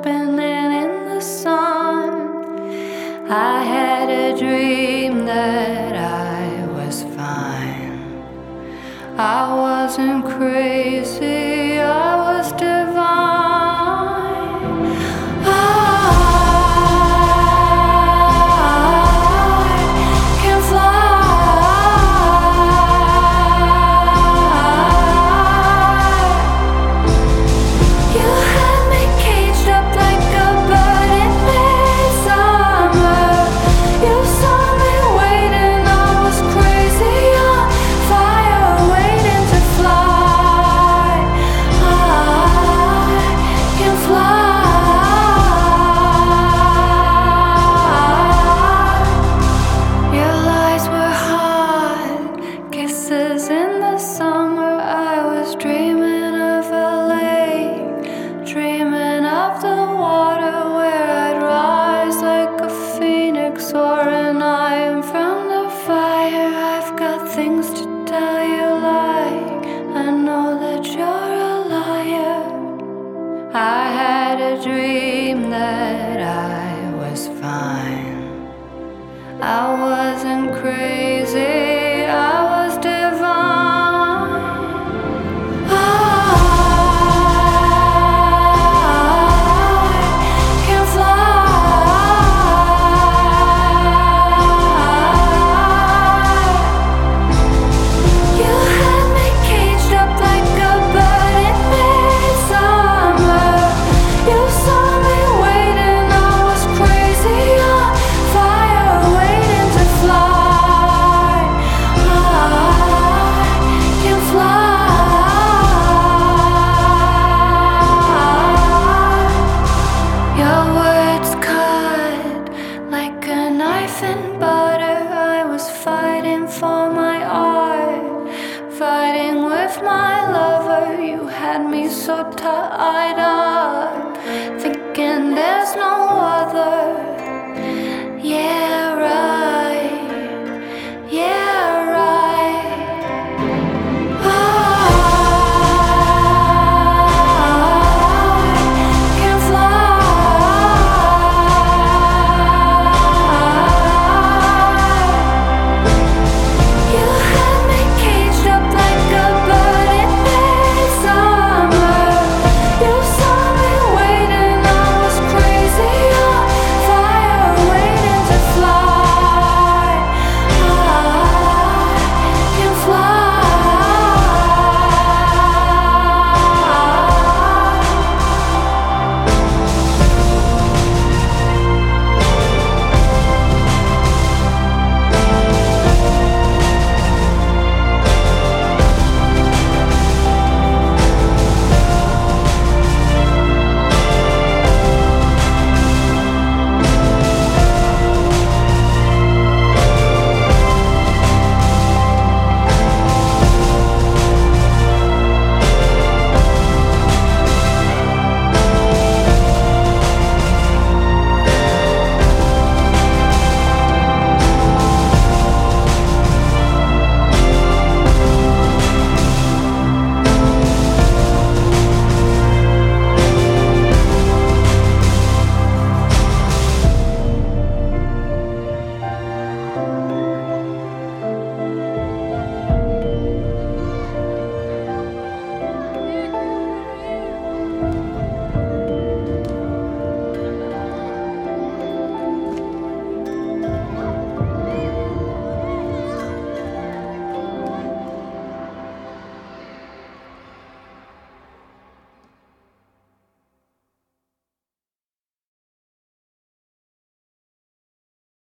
opening in the sun. I had a dream that I was fine. I wasn't crazy, I was divine. In the summer, I was dreaming of a lake, dreaming of the water where I'd rise like a phoenix soaring iron from the fire. I've got things to tell you, like I know that you're a liar. I had a dream that I was fine. I wasn't crazy, I was divine. For my art, fighting with my lover, you had me so tight.